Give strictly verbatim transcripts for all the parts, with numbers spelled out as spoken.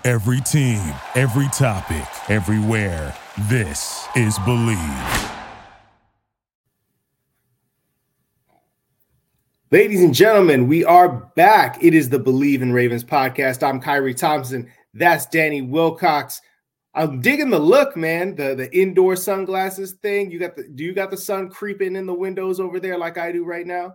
Every team, every topic, everywhere. This is Believe. Ladies and gentlemen, we are back. It is the Believe in Ravens podcast. I'm Kyrie Thompson. That's Danny Wilcox. I'm digging the look, man. The the indoor sunglasses thing. You got the do you got the sun creeping in the windows over there like I do right now?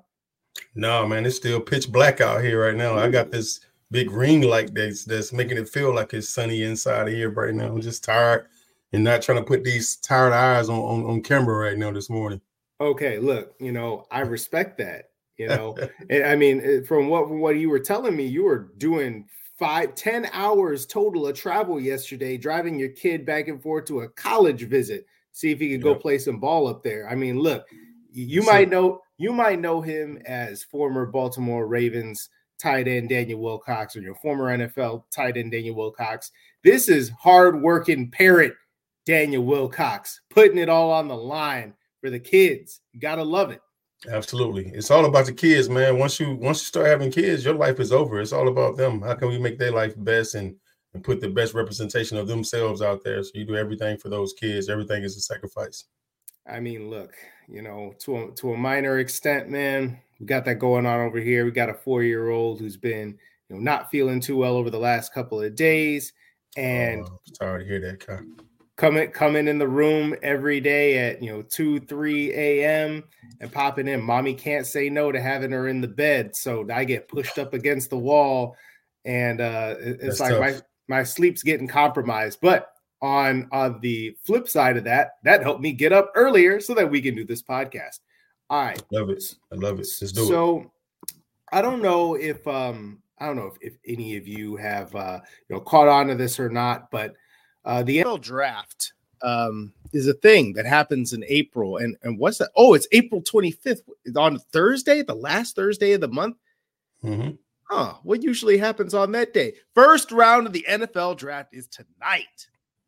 No, man, it's still pitch black out here right now. Ooh. I got this big ring light that's that's making it feel like it's sunny inside of here right now. I'm just tired and not trying to put these tired eyes on, on, on camera right now this morning. Okay, look, you know, I respect that. You know, and I mean, from what from what you were telling me, you were doing five, ten hours total of travel yesterday, driving your kid back and forth to a college visit, see if he could go yeah. play some ball up there. I mean, look, you so, might know you might know him as former Baltimore Ravens tight end Daniel Wilcox, or your former N F L tight end Daniel Wilcox. This is hardworking parent Daniel Wilcox, putting it all on the line for the kids. You gotta love it. Absolutely. It's all about the kids, man. Once you once you start having kids, your life is over. It's all about them. How can we make their life best and, and put the best representation of themselves out there? So you do everything for those kids. Everything is a sacrifice. I mean, look, you know, to a, to a minor extent, man, we got that going on over here. We got a four-year-old who's been, you know, not feeling too well over the last couple of days. And oh, sorry to hear that, Kyle. Coming coming in the room every day at, you know, two, three a.m. and popping in. Mommy can't say no to having her in the bed. So I get pushed up against the wall. And uh, it's That's like tough. my my sleep's getting compromised. But on, on the flip side of that, that helped me get up earlier so that we can do this podcast. All right. I love it. I love it. Let's do so, it. So I don't know if um I don't know if, if any of you have uh, you know caught on to this or not, but Uh, the N F L draft um, is a thing that happens in April. And, and what's that? Oh, it's April twenty-fifth. It's on Thursday, the last Thursday of the month. Mm-hmm. Huh. What usually happens on that day? First round of the N F L draft is tonight.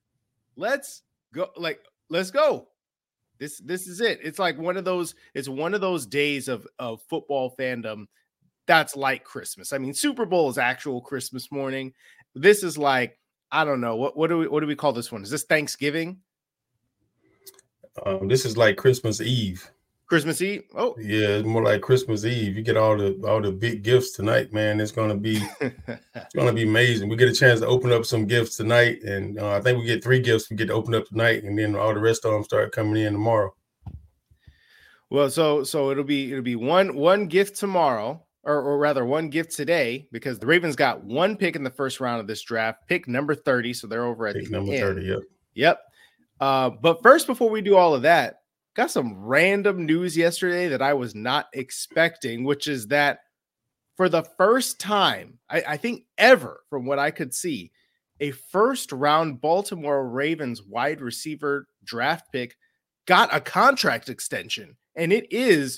Let's go. Like, let's go. This, this is it. It's like one of those, it's one of those days of, of football fandom that's like Christmas. I mean, Super Bowl is actual Christmas morning. This is like, I don't know. What what do we what do we call this one? Is this Thanksgiving? Um, this is like Christmas Eve. Christmas Eve? Oh, yeah, it's more like Christmas Eve. You get all the all the big gifts tonight, man. It's gonna be it's gonna be amazing. We get a chance to open up some gifts tonight, and uh, I think we get three gifts we get to open up tonight, and then all the rest of them start coming in tomorrow. Well, so so it'll be it'll be one one gift tomorrow. Or, or rather, one gift today, because the Ravens got one pick in the first round of this draft, pick number thirty. So they're over at pick the number end. thirty. Yep. Yep. Uh, but first, before we do all of that, got some random news yesterday that I was not expecting, which is that for the first time, I, I think ever, from what I could see, a first round Baltimore Ravens wide receiver draft pick got a contract extension, and it is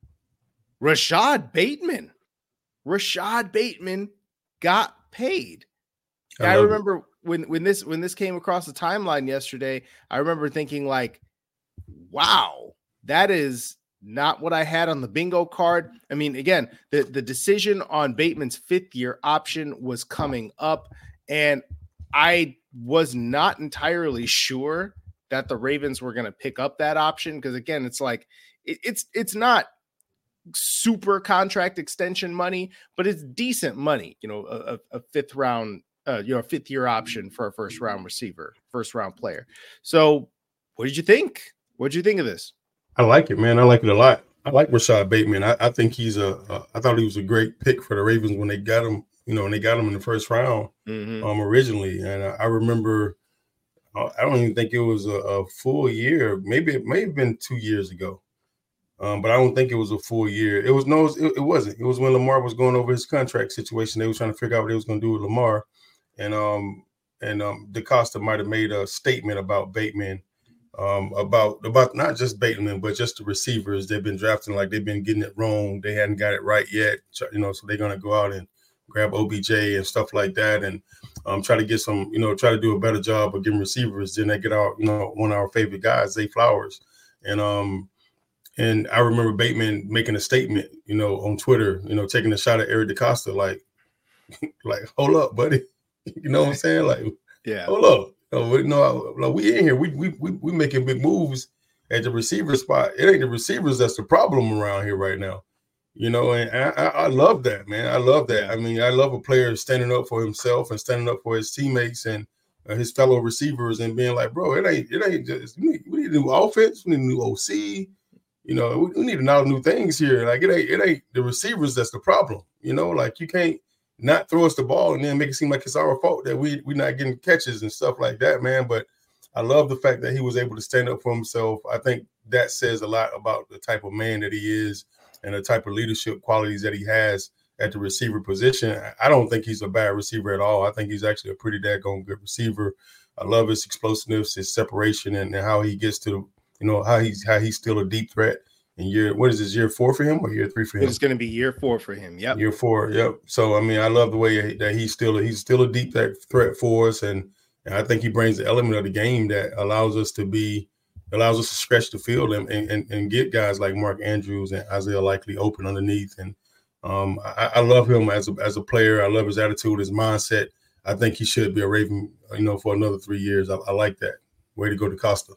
Rashad Bateman. Rashad Bateman got paid. I, I remember when, when this when this came across the timeline yesterday, I remember thinking like, wow, that is not what I had on the bingo card. I mean, again, the, the decision on Bateman's fifth year option was coming up, and I was not entirely sure that the Ravens were going to pick up that option. Because again, it's like, it, it's, it's not super contract extension money, but it's decent money, you know, a, a fifth round, uh, you know, a fifth year option for a first round receiver, first round player. So what did you think? What did you think of this? I like it, man. I like it a lot. I like Rashad Bateman. I, I think he's a, a, I thought he was a great pick for the Ravens when they got him, you know, when they got him in the first round mm-hmm. um, originally. And I, I remember, I don't even think it was a, a full year. Maybe it may have been two years ago. Um, but I don't think it was a full year. It was no, it, it wasn't. It was when Lamar was going over his contract situation. They were trying to figure out what they was going to do with Lamar, and um, and um, DeCosta might have made a statement about Bateman, um, about about not just Bateman, but just the receivers they've been drafting. Like they've been getting it wrong. They hadn't got it right yet. You know, so they're going to go out and grab O B J and stuff like that, and um, try to get some, you know, try to do a better job of getting receivers. Then they get our, you know, one of our favorite guys, Zay Flowers, and um. And I remember Bateman making a statement, you know, on Twitter, you know, taking a shot at Eric DeCosta, like, like, hold up, buddy. You know what I'm saying? Like, yeah. Hold up. No, we, no, no, we in here. We we we we making big moves at the receiver spot. It ain't the receivers that's the problem around here right now. You know, and I, I, I love that, man. I love that. Yeah. I mean, I love a player standing up for himself and standing up for his teammates and uh, his fellow receivers and being like, bro, it ain't it ain't just we need, we need a new offense, we need a new O C. You know, we, we need a lot of new things here. Like it ain't it ain't the receivers that's the problem. You know, like you can't not throw us the ball and then make it seem like it's our fault that we we're not getting catches and stuff like that, man. But I love the fact that he was able to stand up for himself. I think that says a lot about the type of man that he is and the type of leadership qualities that he has at the receiver position. I don't think he's a bad receiver at all. I think he's actually a pretty daggone good receiver. I love his explosiveness, his separation, and, and how he gets to, you know, how he's how he's still a deep threat. In year, what is this, year four for him or year three for him? It's going to be year four for him. Yep. Year four. Yep. So, I mean, I love the way that he's still, he's still a deep threat for us. And, and I think he brings the element of the game that allows us to be, allows us to stretch the field and, and, and get guys like Mark Andrews and Isaiah Likely open underneath. And um, I, I love him as a, as a player. I love his attitude, his mindset. I think he should be a Raven, you know, for another three years. I, I like that. Way to go to Costa.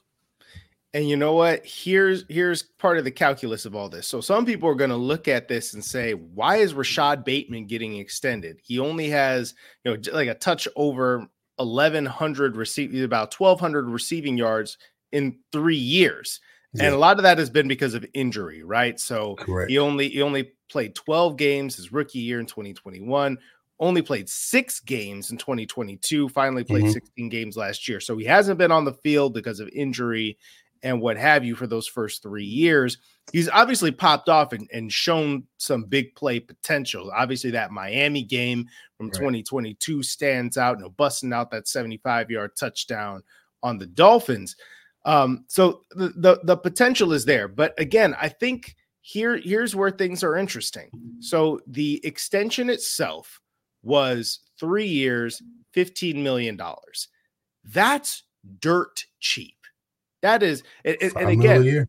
And you know what? Here's here's part of the calculus of all this. So some people are going to look at this and say, why is Rashad Bateman getting extended? He only has, you know, like a touch over eleven hundred receiving, about twelve hundred receiving yards in three years. Yeah. And a lot of that has been because of injury, right? So Correct. he only he only played twelve games his rookie year in twenty twenty-one. Only played six games in twenty twenty-two. Finally played mm-hmm. sixteen games last year. So he hasn't been on the field because of injury and what have you for those first three years. He's obviously popped off and, and shown some big play potential. Obviously that Miami game from right. twenty twenty-two stands out, you know, busting out that seventy-five yard touchdown on the Dolphins. Um, so the, the, the potential is there, but again, I think here, here's where things are interesting. So the extension itself was three years, fifteen million dollars. That's dirt cheap. That is, and, and again,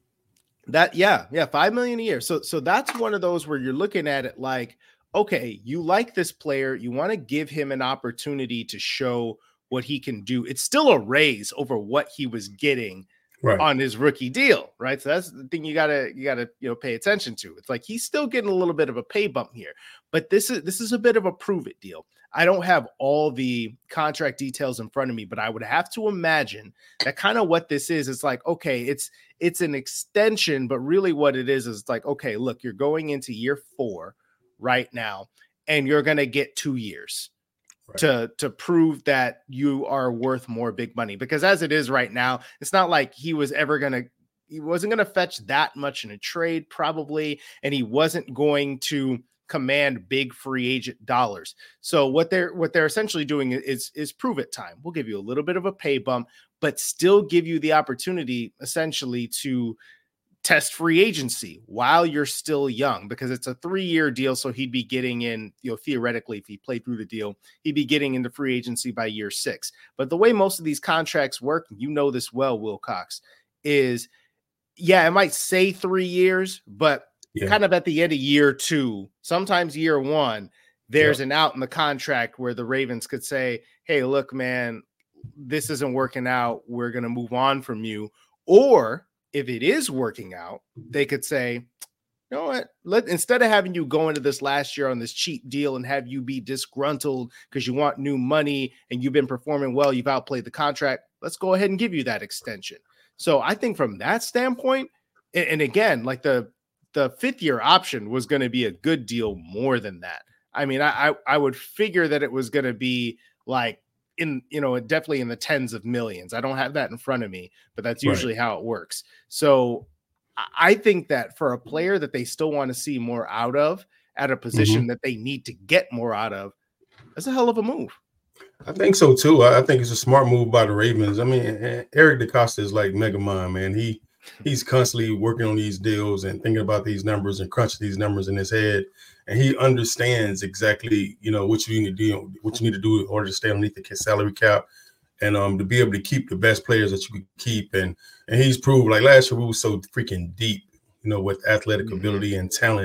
that, yeah, yeah, five million a year. So, so that's one of those where you're looking at it like, okay, you like this player, you want to give him an opportunity to show what he can do. It's still a raise over what he was getting right. on his rookie deal, right? So that's the thing you gotta, you gotta, you know, pay attention to. It's like he's still getting a little bit of a pay bump here, but this is this is a bit of a prove it deal. I don't have all the contract details in front of me, but I would have to imagine that kind of what this is. It's like, okay, it's it's an extension, but really what it is is like, okay, look, you're going into year four right now, and you're going to get two years right. to, to prove that you are worth more big money. Because as it is right now, it's not like he was ever going to, he wasn't going to fetch that much in a trade probably, and he wasn't going to command big free agent dollars. So what they're what they're essentially doing is is prove it time. We'll give you a little bit of a pay bump, but still give you the opportunity essentially to test free agency while you're still young, because it's a three-year deal. So he'd be getting in, you know, theoretically, if he played through the deal, he'd be getting into free agency by year six. But the way most of these contracts work, you know this well, Will Cox, is yeah, it might say three years, but yeah. kind of at the end of year two, sometimes year one, there's yep. an out in the contract where the Ravens could say, hey, look, man, this isn't working out. We're going to move on from you. Or if it is working out, they could say, you know what, let, instead of having you go into this last year on this cheap deal and have you be disgruntled because you want new money and you've been performing well, you've outplayed the contract, let's go ahead and give you that extension. So I think from that standpoint, and, and again, like the, the fifth year option was going to be a good deal more than that. I mean, I, I, I would figure that it was going to be like in, you know, definitely in the tens of millions. I don't have that in front of me, but that's usually right. how it works. So I think that for a player that they still want to see more out of at a position mm-hmm. that they need to get more out of, that's a hell of a move. I think so too. I think it's a smart move by the Ravens. I mean, Eric DeCosta is like Mega Mind, man. He, He's constantly working on these deals and thinking about these numbers and crunching these numbers in his head. And he understands exactly, you know, what you need to do, what you need to do in order to stay underneath the salary cap and um to be able to keep the best players that you can keep. And and he's proved, like last year, we were so freaking deep, you know, with athletic mm-hmm. ability and talent.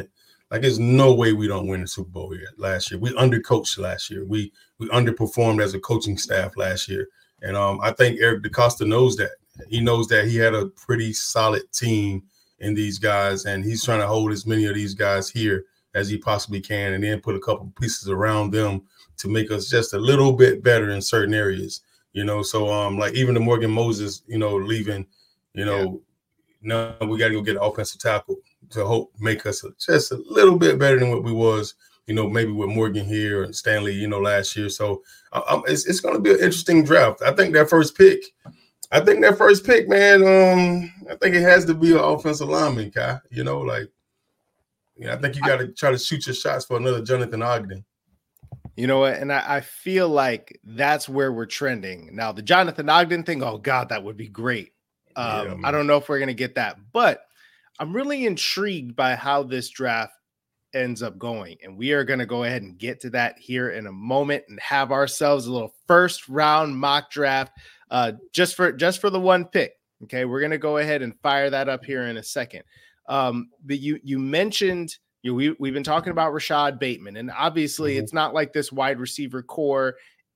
Like, there's no way we don't win the Super Bowl here last year. We undercoached last year. We we underperformed as a coaching staff last year. And um, I think Eric DeCosta knows that. He knows that he had a pretty solid team in these guys, and he's trying to hold as many of these guys here as he possibly can, and then put a couple pieces around them to make us just a little bit better in certain areas. You know, so um, like even the Morgan Moses, you know, leaving, you know, yeah. now we got to go get an offensive tackle to hope make us just a little bit better than what we was, you know, maybe with Morgan here and Stanley, you know, last year. So um, it's it's going to be an interesting draft. I think that first pick, I think that first pick, man, um, I think it has to be an offensive lineman, Kai. You know, like, yeah, I think you got to try to shoot your shots for another Jonathan Ogden. You know what? And I, I feel like that's where we're trending. Now, the Jonathan Ogden thing, oh, God, that would be great. Um, yeah, I don't know if we're going to get that, but I'm really intrigued by how this draft ends up going. And we are going to go ahead and get to that here in a moment and have ourselves a little first round mock draft uh, just for just for the one pick. Okay, we're going to go ahead and fire that up here in a second. Um, but you you mentioned you know, we we've been talking about Rashad Bateman, and obviously mm-hmm. it's not like this wide receiver core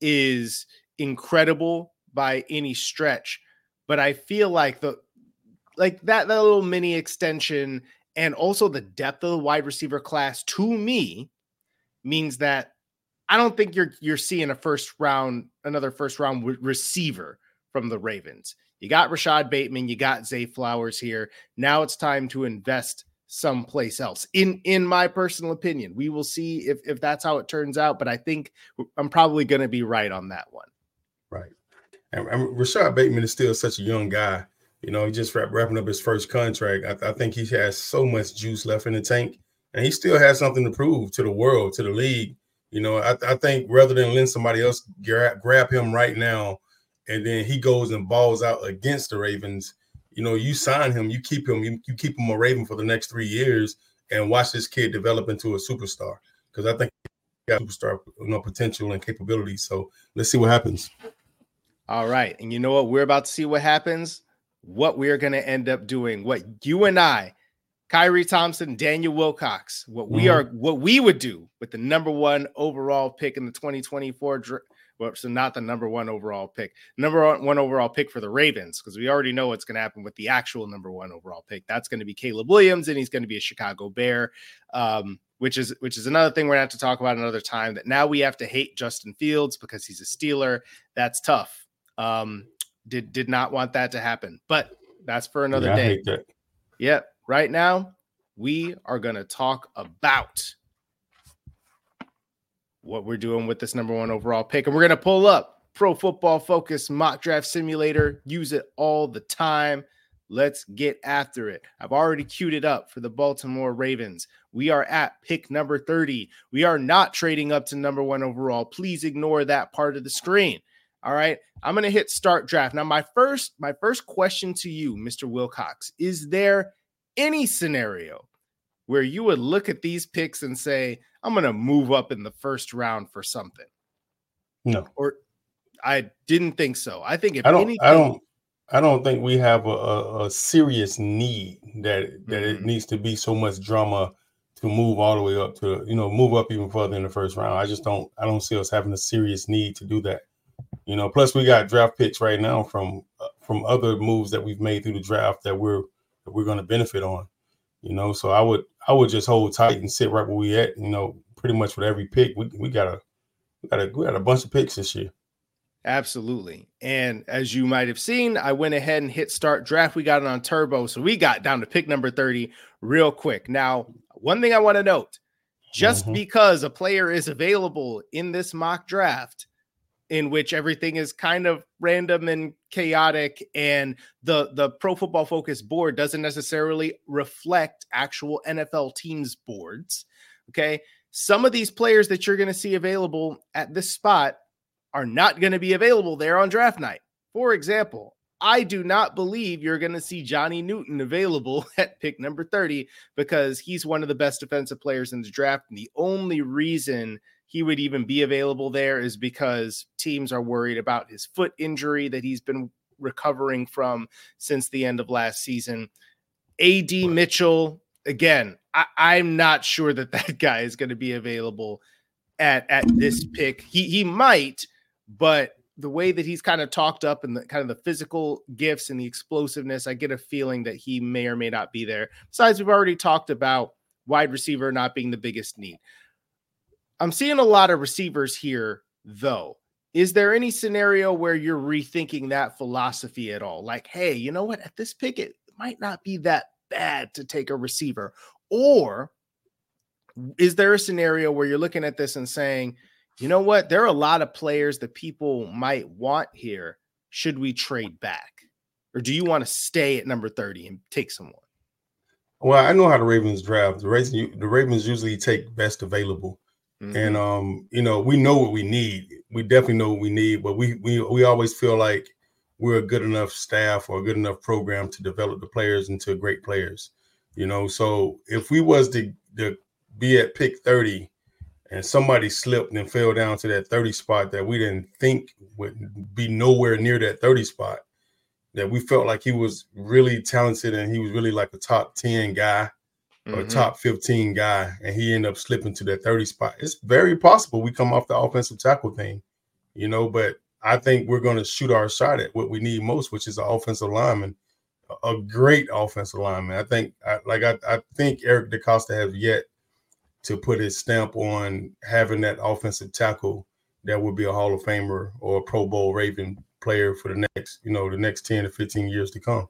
is incredible by any stretch, but I feel like the like that, that little mini extension and also the depth of the wide receiver class to me means that I don't think you're you're seeing a first round another first round w- receiver from the Ravens. You got Rashad Bateman, you got Zay Flowers here. Now it's time to invest someplace else. In in my personal opinion, we will see if if that's how it turns out. But I think I'm probably going to be right on that one. Right, and, and Rashad Bateman is still such a young guy. You know, he just wrap, wrapping up his first contract. I, I think he has so much juice left in the tank, and he still has something to prove to the world, to the league. You know, I, I think rather than letting somebody else grab, grab him right now, and then he goes and balls out against the Ravens, you know, you sign him, you keep him, you, you keep him a Raven for the next three years and watch this kid develop into a superstar. Because I think he got superstar, you know, potential and capability. So let's see what happens. All right. And you know what? We're about to see what happens, what we're going to end up doing, what you and I, Kyrie Thompson, Daniel Wilcox, what we mm-hmm. are, what we would do with the number one overall pick in the twenty twenty-four draft. Well, so not the number one overall pick, number one overall pick for the Ravens, because we already know what's going to happen with the actual number one overall pick. That's going to be Caleb Williams, and he's going to be a Chicago Bear, um, which is which is another thing we're going to have to talk about another time. That now we have to hate Justin Fields because he's a Steeler. That's tough. Um, did did not want that to happen, but that's for another yeah, day. I hate that. Yeah, right now we are going to talk about what we're doing with this number one overall pick. And we're going to pull up Pro Football Focus Mock Draft Simulator. Use it all the time. Let's get after it. I've already queued it up for the Baltimore Ravens. We are at pick number thirty. We are not trading up to number one overall. Please ignore that part of the screen. All right. I'm going to hit start draft. Now, my first, my first question to you, Mister Wilcox, is there any scenario where you would look at these picks and say, I'm going to move up in the first round for something? No. Or I didn't think so. I think if I don't, anything, I don't, I don't think we have a, a, a serious need that, that mm-hmm. it needs to be so much drama to move all the way up to, you know, move up even further in the first round. I just don't, I don't see us having a serious need to do that. You know, plus we got draft picks right now from, uh, from other moves that we've made through the draft that we're, that we're going to benefit on. You know, so I would I would just hold tight and sit right where we at. You know, pretty much with every pick, we we got a we got a we got a bunch of picks this year. Absolutely, and as you might have seen, I went ahead and hit start draft. We got it on turbo, so we got down to pick number thirty real quick. Now, one thing I want to note: just mm-hmm. because a player is available in this mock draft, in which everything is kind of random and chaotic, and the, the Pro Football Focus board doesn't necessarily reflect actual N F L teams' boards, okay? Some of these players that you're going to see available at this spot are not going to be available there on draft night. For example, I do not believe you're going to see Johnny Newton available at pick number thirty because he's one of the best defensive players in the draft, and the only reason he would even be available there is because teams are worried about his foot injury that he's been recovering from since the end of last season. A D Mitchell, again, I, I'm not sure that that guy is going to be available at, at this pick. He, he might, but the way that he's kind of talked up and the kind of the physical gifts and the explosiveness, I get a feeling that he may or may not be there. Besides, we've already talked about wide receiver not being the biggest need. I'm seeing a lot of receivers here, though. Is there any scenario where you're rethinking that philosophy at all? Like, hey, you know what? At this pick, it might not be that bad to take a receiver. Or is there a scenario where you're looking at this and saying, you know what? There are a lot of players that people might want here. Should we trade back? Or do you want to stay at number thirty and take someone? Well, I know how the Ravens draft. The Ravens, the Ravens usually take best available. Mm-hmm. And, um, you know, we know what we need. We definitely know what we need, but we, we, we always feel like we're a good enough staff or a good enough program to develop the players into great players, you know? So if we was to, to be at pick thirty and somebody slipped and fell down to that thirty spot that we didn't think would be nowhere near that thirty spot, that we felt like he was really talented and he was really like a top ten guy, or a top fifteen guy, and he ended up slipping to that thirty spot. It's very possible we come off the offensive tackle thing, you know, but I think we're going to shoot our shot at what we need most, which is an offensive lineman, a great offensive lineman. I think, I, like, I, I think Eric DeCosta has yet to put his stamp on having that offensive tackle that would be a Hall of Famer or a Pro Bowl Raven player for the next, you know, the next ten to fifteen years to come.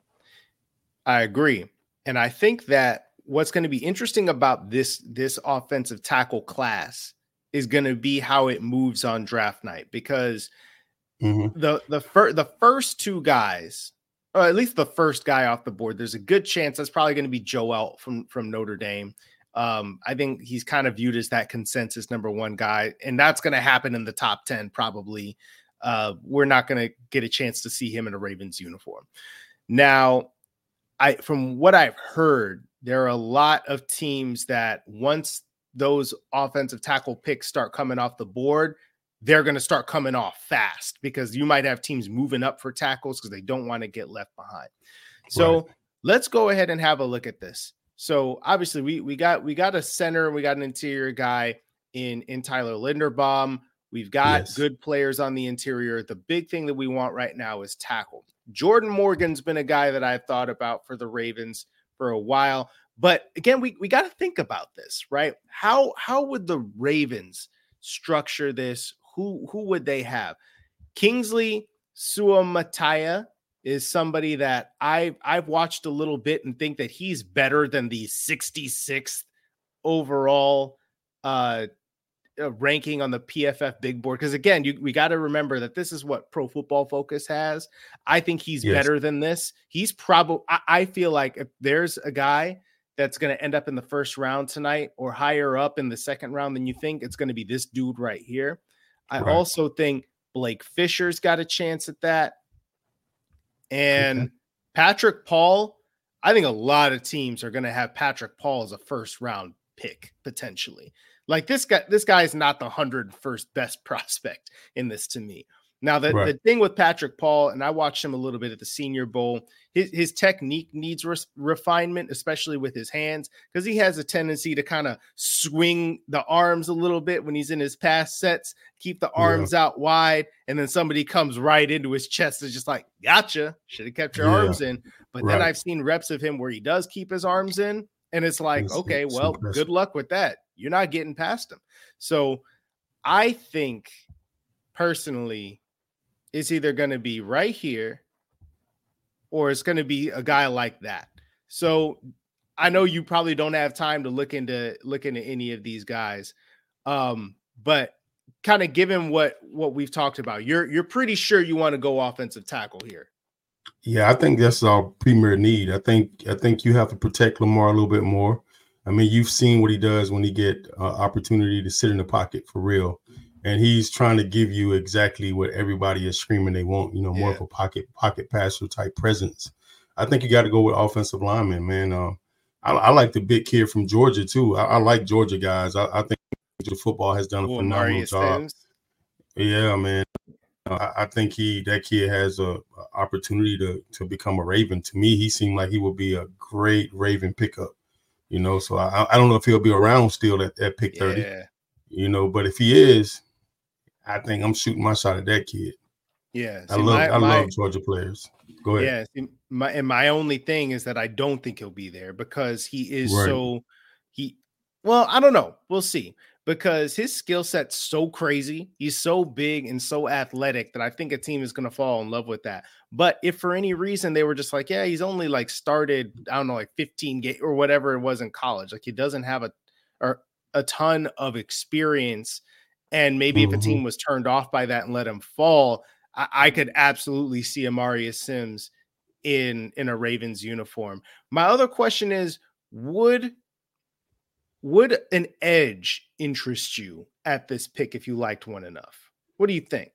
I agree. And I think that what's going to be interesting about this, this offensive tackle class is going to be how it moves on draft night, because mm-hmm. the, the, fir- the first two guys, or at least the first guy off the board, there's a good chance that's probably going to be Joel from, from Notre Dame. Um, I think he's kind of viewed as that consensus number one guy, and that's going to happen in the top ten probably. Uh, we're not going to get a chance to see him in a Ravens uniform. Now, I from what I've heard, there are a lot of teams that once those offensive tackle picks start coming off the board, they're going to start coming off fast, because you might have teams moving up for tackles because they don't want to get left behind. So right. Let's go ahead and have a look at this. So obviously we we got we got a center, we got an interior guy in in Tyler Linderbaum. We've got yes. good players on the interior. The big thing that we want right now is tackle. Jordan Morgan's been a guy that I've thought about for the Ravens for a while. But again, we, we got to think about this, right? How how would the Ravens structure this? Who who would they have? Kingsley Suamataia is somebody that I've, I've watched a little bit and think that he's better than the sixty-sixth overall uh, uh, ranking on the P F F big board. Because again, you, we got to remember that this is what Pro Football Focus has. I think he's yes. better than this. He's probably, I, I feel like if there's a guy that's going to end up in the first round tonight or higher up in the second round than you think, it's going to be this dude right here. I right. also think Blake Fisher's got a chance at that. And okay. Patrick Paul, I think a lot of teams are going to have Patrick Paul as a first round pick potentially. Like this guy, this guy is not the one hundred first best prospect in this to me. Now, the, right. the thing with Patrick Paul, and I watched him a little bit at the Senior Bowl, his, his technique needs re- refinement, especially with his hands, because he has a tendency to kind of swing the arms a little bit when he's in his pass sets, keep the arms yeah. out wide, and then somebody comes right into his chest. It's just like, gotcha, should have kept your yeah. arms in. But right. then I've seen reps of him where he does keep his arms in, and it's like, it's, okay, it's well, impressive. Good luck with that. You're not getting past him. So I think personally, it's either going to be right here or it's going to be a guy like that. So I know you probably don't have time to look into look into any of these guys. Um, but kind of given what what we've talked about, you're you're pretty sure you want to go offensive tackle here. Yeah, I think that's our premier need. I think I think you have to protect Lamar a little bit more. I mean, you've seen what he does when he get uh, opportunity to sit in the pocket for real. And he's trying to give you exactly what everybody is screaming they want, you know, more yeah. of a pocket pocket passer type presence. I think you got to go with offensive lineman, man. Uh, I, I like the big kid from Georgia, too. I, I like Georgia guys. I, I think Georgia football has done a Ooh, phenomenal Marius job. Thames. Yeah, man. Uh, I, I think he that kid has a, a opportunity to, to become a Raven. To me, he seemed like he would be a great Raven pickup. You know, so I, I don't know if he'll be around still at, at pick thirty. Yeah. You know, but if he is, I think I'm shooting my shot at that kid. Yeah, see, I love my, I my, love Georgia players. Go ahead. Yeah, see, my and my only thing is that I don't think he'll be there because he is right. so he. Well, I don't know. We'll see because his skill set's so crazy. He's so big and so athletic that I think a team is going to fall in love with that. But if for any reason they were just like, yeah, he's only like started, I don't know, like fifteen games or whatever it was in college, like he doesn't have a or a ton of experience, and maybe mm-hmm. if a team was turned off by that and let him fall. I could absolutely see Amarius Sims in, in a Ravens uniform. My other question is, would, would an edge interest you at this pick if you liked one enough? What do you think?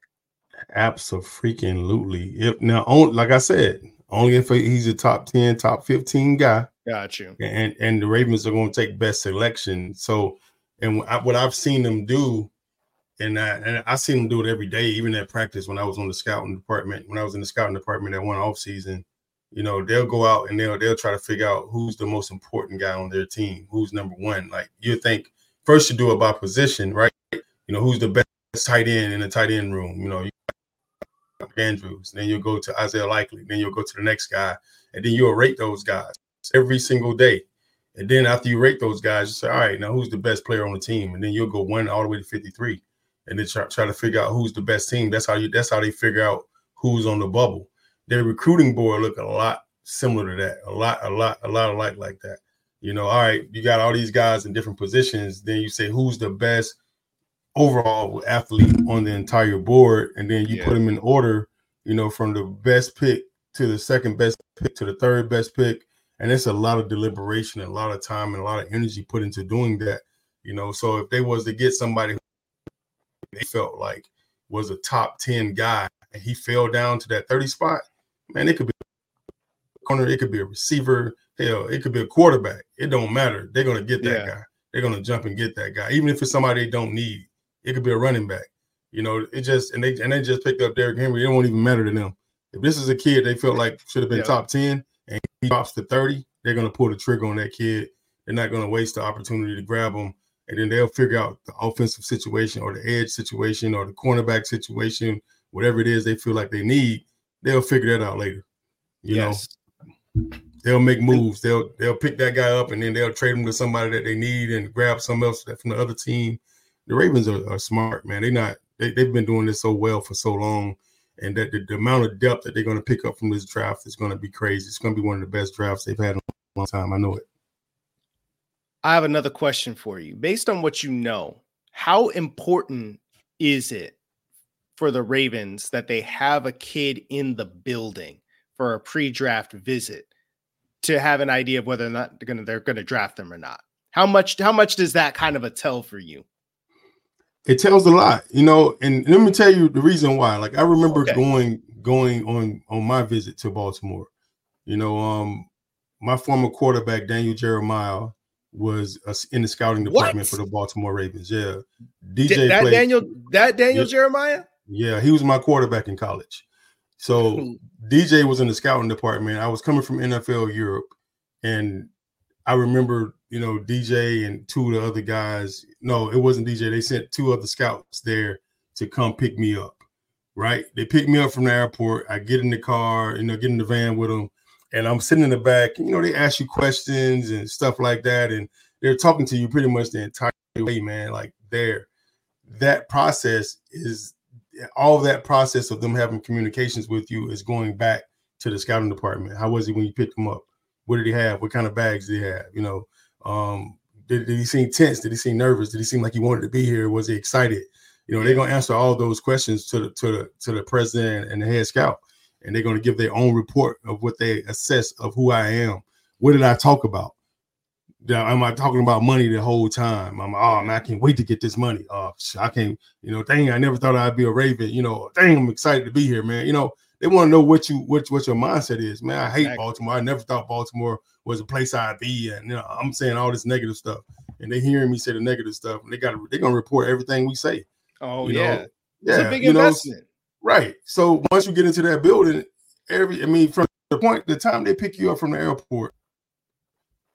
Absolutely. If now, on, like I said, only if he's a top ten, top fifteen guy. Got you. And, and the Ravens are going to take best selection. So, and what I've seen them do, And I, and I seen them do it every day, even at practice when I was on the scouting department. When I was in the scouting department at one off season, you know, they'll go out and they'll they'll try to figure out who's the most important guy on their team, who's number one. Like you think first you do it by position, right? You know, who's the best tight end in the tight end room? You know, you got Andrews, then you'll go to Isaiah Likely, then you'll go to the next guy, and then you'll rate those guys every single day. And then after you rate those guys, you say, all right, now who's the best player on the team? And then you'll go one all the way to fifty-three. And then try, try to figure out who's the best team. That's how you. That's how they figure out who's on the bubble. Their recruiting board look a lot similar to that. A lot, a lot, a lot alike like that. You know, all right, you got all these guys in different positions. Then you say who's the best overall athlete on the entire board, and then you yeah. put them in order. You know, from the best pick to the second best pick to the third best pick, and it's a lot of deliberation, and a lot of time, and a lot of energy put into doing that. You know, so if they was to get somebody who they felt like was a top ten guy and he fell down to that thirty spot, man, it could be a corner, it could be a receiver, hell, it could be a quarterback. It don't matter. They're going to get that yeah. guy. They're going to jump and get that guy. Even if it's somebody they don't need, it could be a running back. You know, it just, and they and they just picked up Derrick Henry. It won't even matter to them. If this is a kid they felt like should have been yeah. top ten and he drops to thirty, they're going to pull the trigger on that kid. They're not going to waste the opportunity to grab him. And then they'll figure out the offensive situation or the edge situation or the cornerback situation, whatever it is they feel like they need. They'll figure that out later. You yes. know, they'll make moves. They'll they'll pick that guy up and then they'll trade him to somebody that they need and grab something else from the other team. The Ravens are, are smart, man. They're not. They, they've been doing this so well for so long, and that the, the amount of depth that they're going to pick up from this draft is going to be crazy. It's going to be one of the best drafts they've had in a long time. I know it. I have another question for you. Based on what you know, how important is it for the Ravens that they have a kid in the building for a pre-draft visit to have an idea of whether or not they're going to they're going to draft them or not? How much how much does that kind of a tell for you? It tells a lot, you know, and let me tell you the reason why. Like I remember okay. going going on on my visit to Baltimore. You know, um, my former quarterback Daniel Jeremiah was uh, in the scouting department what? for the Baltimore Ravens. Yeah, D J that played, Daniel that Daniel yeah, Jeremiah. Yeah, he was my quarterback in college. So D J was in the scouting department. I was coming from N F L Europe, and I remember, you know, D J and two of the other guys. No, it wasn't D J. They sent two other scouts there to come pick me up. Right? They picked me up from the airport. I get in the car, you know, get in the van with them. And I'm sitting in the back, you know, they ask you questions and stuff like that. And they're talking to you pretty much the entire way, man. Like there, that process is all of that process of them having communications with you is going back to the scouting department. How was he when you picked him up? What did he have? What kind of bags did he have? You know, um, did, did he seem tense? Did he seem nervous? Did he seem like he wanted to be here? Was he excited? You know, they're going to answer all those questions to the, to the, to the president and the head scout. And they're going to give their own report of what they assess of who I am. What did I talk about? Am I talking about money the whole time? I'm, oh, man, I can't wait to get this money. Oh, I can't, you know, dang, I never thought I'd be a Raven. You know, dang, I'm excited to be here, man. You know, they want to know what you, what, what your mindset is, man. I hate exactly. Baltimore. I never thought Baltimore was a place I'd be. And, you know, I'm saying all this negative stuff. And they hearing me say the negative stuff. And they got to, they're going to report everything we say. Oh, you yeah. Know? Yeah. It's a big you investment. Know, right. So once you get into that building, every I mean, from the point the time they pick you up from the airport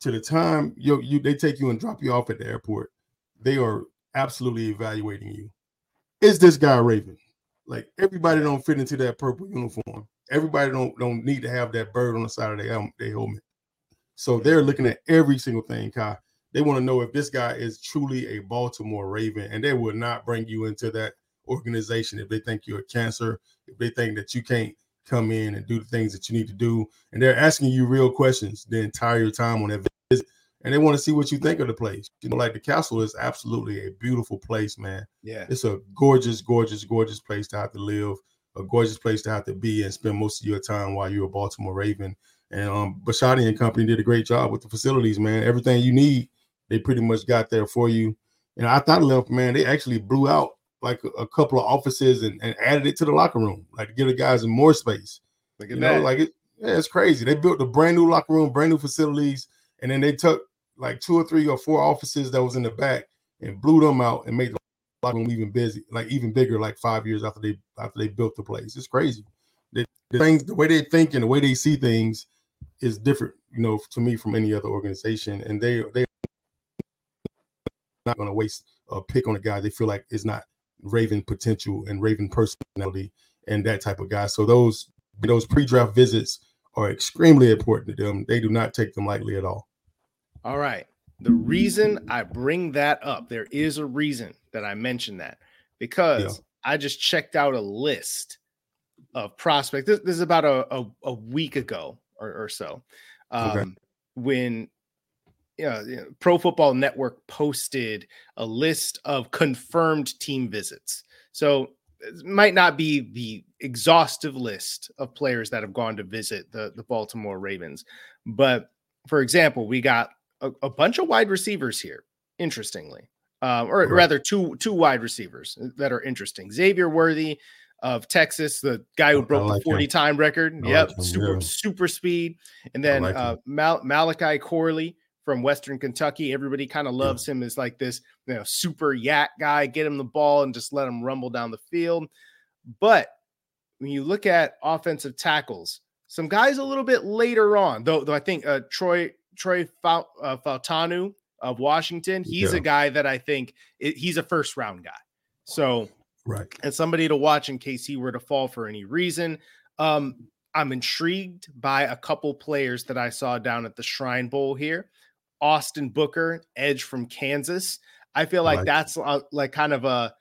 to the time you you they take you and drop you off at the airport, they are absolutely evaluating you. Is this guy a Raven? Like, everybody don't fit into that purple uniform. Everybody don't don't need to have that bird on the side of their helmet. Their helmet. So they're looking at every single thing, Kai. They want to know if this guy is truly a Baltimore Raven, and they will not bring you into that organization if they think you're a cancer, if they think that you can't come in and do the things that you need to do. And they're asking you real questions the entire time on that visit, and they want to see what you think of the place. You know, like the castle is absolutely a beautiful place, man. Yeah. It's a gorgeous, gorgeous, gorgeous place to have to live, a gorgeous place to have to be and spend most of your time while you're a Baltimore Raven. And um, Bisciotti and company did a great job with the facilities, man. Everything you need, they pretty much got there for you. And I thought, left, man, they actually blew out like a, a couple of offices and, and added it to the locker room, like to give the guys more space. Look at you that. know, like it, yeah, it's crazy. They built a brand new locker room, brand new facilities, and then they took like two or three or four offices that was in the back and blew them out and made the locker room even busy, like even bigger, like five years after they after they built the place. It's crazy. They, the things, the way they think and the way they see things is different, you know, to me from any other organization. And they they not going to waste a pick on a guy they feel like is not Raven potential and Raven personality and that type of guy. So those those pre-draft visits are extremely important to them. They do not take them lightly at all. All right. The reason I bring that up, there is a reason that I mentioned that, because yeah. I just checked out a list of prospects. This, this is about a, a, a week ago or, or so, um, okay. when you know, you know, Pro Football Network posted a list of confirmed team visits. So it might not be the exhaustive list of players that have gone to visit the, the Baltimore Ravens. But for example, we got a, a bunch of wide receivers here, interestingly, um, or right. rather two, two wide receivers that are interesting. Xavier Worthy of Texas, the guy who broke like the forty him. time record. I yep. Like super, yeah. super speed. And then like uh, Mal- Malachi Corley from Western Kentucky. Everybody kind of loves yeah. him as like this, you know, super yak guy. Get him the ball and just let him rumble down the field. But when you look at offensive tackles, some guys a little bit later on, though, though I think uh, Troy Troy Fal- uh, Fautanu of Washington, he's yeah. a guy that I think it, he's a first round guy. So, right, and somebody to watch in case he were to fall for any reason. Um, I'm intrigued by a couple players that I saw down at the Shrine Bowl here. Austin Booker, edge from Kansas. I feel like, like that's uh, like kind of a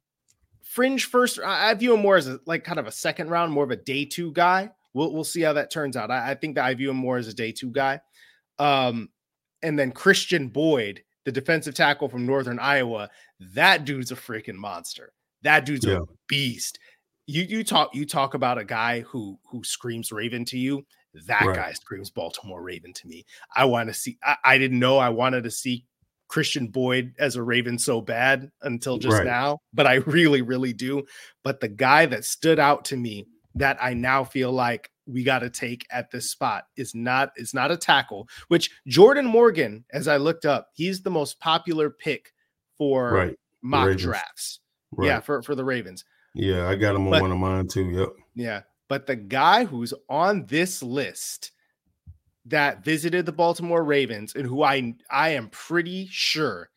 fringe first. I view him more as a, like kind of a second round, more of a day two guy. We'll we'll see how that turns out. I, I think that I view him more as a day two guy. Um, and then Christian Boyd, the defensive tackle from Northern Iowa. That dude's a freaking monster. That dude's yeah. a beast. You you talk you talk about a guy who who screams Raven to you. That right. guy screams Baltimore Raven to me. I want to see. I, I didn't know I wanted to see Christian Boyd as a Raven so bad until just right. now, but I really, really do. But the guy that stood out to me that I now feel like we got to take at this spot is not is not a tackle. Which Jordan Morgan, as I looked up, he's the most popular pick for right. mock drafts. Right. Yeah, for for the Ravens. Yeah, I got him on but, one of mine too. Yep. Yeah. But the guy who's on this list that visited the Baltimore Ravens and who I I am pretty sure,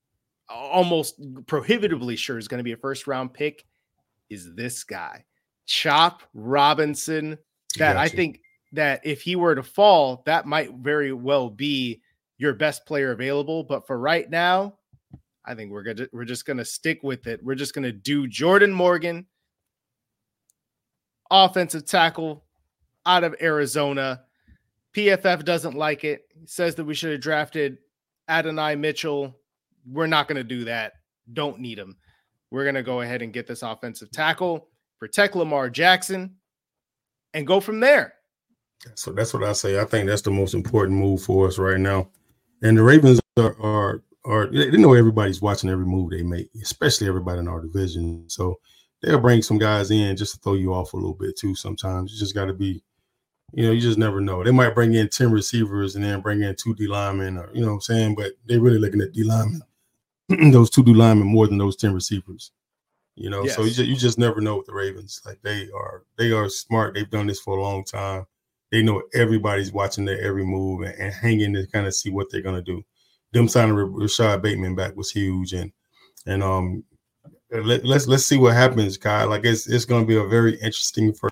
almost prohibitively sure is going to be a first round pick is this guy, Chop Robinson. That gotcha. I think that if he were to fall, that might very well be your best player available. But for right now, I think we're gonna we're just gonna stick with it. We're just gonna do Jordan Morgan, offensive tackle out of Arizona. P F F doesn't like it. He says that we should have drafted Adonai Mitchell. We're not going to do that. Don't need him. We're going to go ahead and get this offensive tackle, protect Lamar Jackson, and go from there. So that's what I say. I think that's the most important move for us right now. And the Ravens are, are, are they know everybody's watching every move they make, especially everybody in our division. So they'll bring some guys in just to throw you off a little bit too. Sometimes you just got to be, you know, you just never know. They might bring in ten receivers and then bring in two D linemen, or, you know what I'm saying? But they're really looking at D linemen, those two D linemen more than those ten receivers, you know? Yes. So you just, you just never know with the Ravens. Like they are, they are smart. They've done this for a long time. they know everybody's watching their every move and, and hanging to kind of see what they're gonna do. Them signing Rashad Bateman back was huge, and and um, let, let's let's see what happens, Kai. Like it's it's gonna be a very interesting first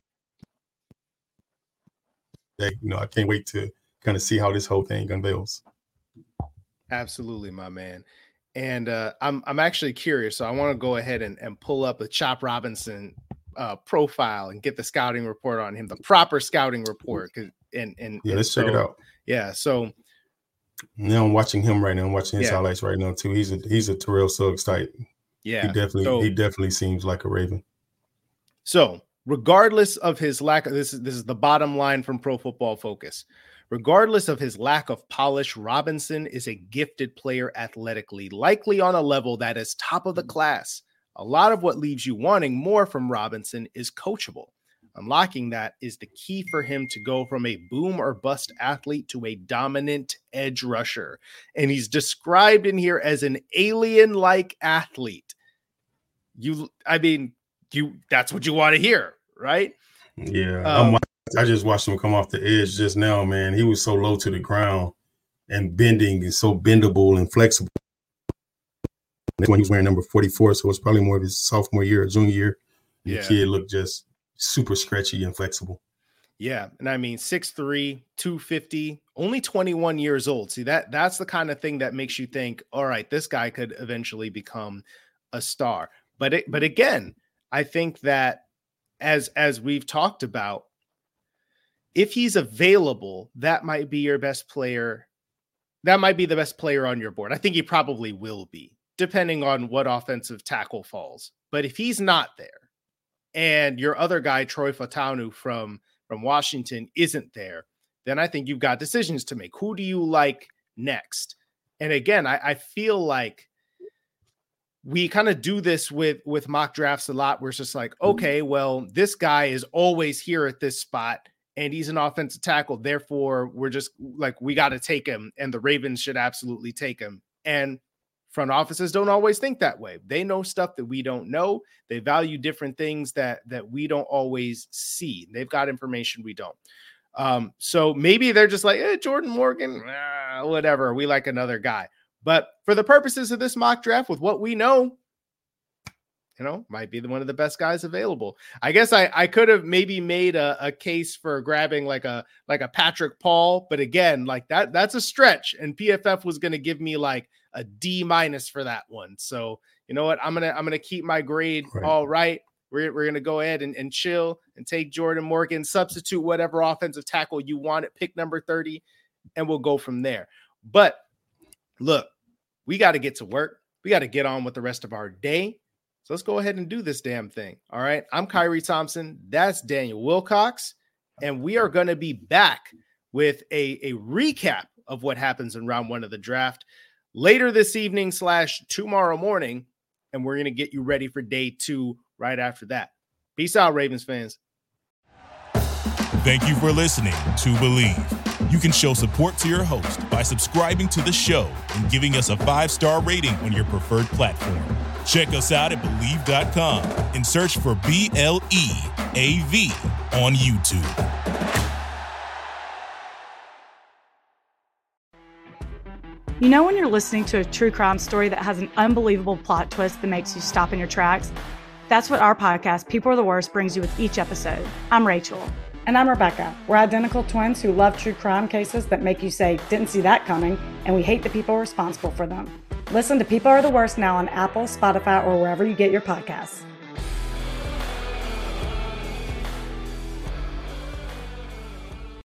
day. You know, I can't wait to kind of see how this whole thing unveils. Absolutely, my man. And uh, I'm I'm actually curious, so I want to go ahead and, and pull up a Chop Robinson uh, profile and get the scouting report on him, the proper scouting report. Cause, and and yeah, and let's so, check it out. Yeah, so now I'm watching him right now. I'm watching his yeah. highlights right now too. He's a he's a Terrell Suggs type. Yeah, he definitely so, he definitely seems like a Raven. So regardless of his lack of this, is this is the bottom line from Pro Football Focus. Regardless of his lack of polish, Robinson is a gifted player athletically, likely on a level that is top of the class. A lot of what leaves you wanting more from Robinson is coachable. Unlocking that is the key for him to go from a boom or bust athlete to a dominant edge rusher. And he's described in here as an alien-like athlete. You, I mean, you that's what you want to hear, right? Yeah, um, I'm, I just watched him come off the edge just now, man. He was so low to the ground and bending and so bendable and flexible. When he was wearing number forty-four, so it's probably more of his sophomore year or junior year. Yeah. The kid looked just super stretchy and flexible. Yeah, and I mean six three, two fifty, only twenty-one years old. See, that that's the kind of thing that makes you think, all right, this guy could eventually become a star. But it, but again, I think that as as we've talked about, if he's available, that might be your best player. That might be the best player on your board. I think he probably will be, depending on what offensive tackle falls. But if he's not there and your other guy, Troy Fautanu from, from Washington, isn't there, then I think you've got decisions to make. Who do you like next? And again, I, I feel like we kind of do this with, with mock drafts a lot, where it's just like, okay, well, this guy is always here at this spot and he's an offensive tackle. Therefore, we're just like, we got to take him, and the Ravens should absolutely take him. And front offices don't always think that way. They know stuff that we don't know. They value different things that, that we don't always see. They've got information we don't. Um, so maybe they're just like, eh, Jordan Morgan, ah, whatever. We like another guy. But for the purposes of this mock draft, with what we know, you know, might be the, one of the best guys available. I guess I, I could have maybe made a, a case for grabbing like a like a Patrick Paul, but again, like that that's a stretch, and P F F was going to give me like a D minus for that one. So you know what, I'm gonna I'm gonna keep my grade right. All right, we're we're gonna go ahead and, and chill and take Jordan Morgan, substitute whatever offensive tackle you want at pick number thirty, and we'll go from there. But look, we got to get to work. We got to get on with the rest of our day. So let's go ahead and do this damn thing. All right. I'm Kyrie Thompson. That's Daniel Wilcox. And we are going to be back with a, a recap of what happens in round one of the draft later this evening slash tomorrow morning. And we're going to get you ready for day two right after that. Peace out, Ravens fans. Thank you for listening to Believe. You can show support to your host by subscribing to the show and giving us a five-star rating on your preferred platform. Check us out at Believe dot com and search for B L E A V on YouTube. You know when you're listening to a true crime story that has an unbelievable plot twist that makes you stop in your tracks? That's what our podcast, People Are the Worst, brings you with each episode. I'm Rachel. And I'm Rebecca. We're identical twins who love true crime cases that make you say, didn't see that coming, and we hate the people responsible for them. Listen to People Are the Worst now on Apple, Spotify, or wherever you get your podcasts.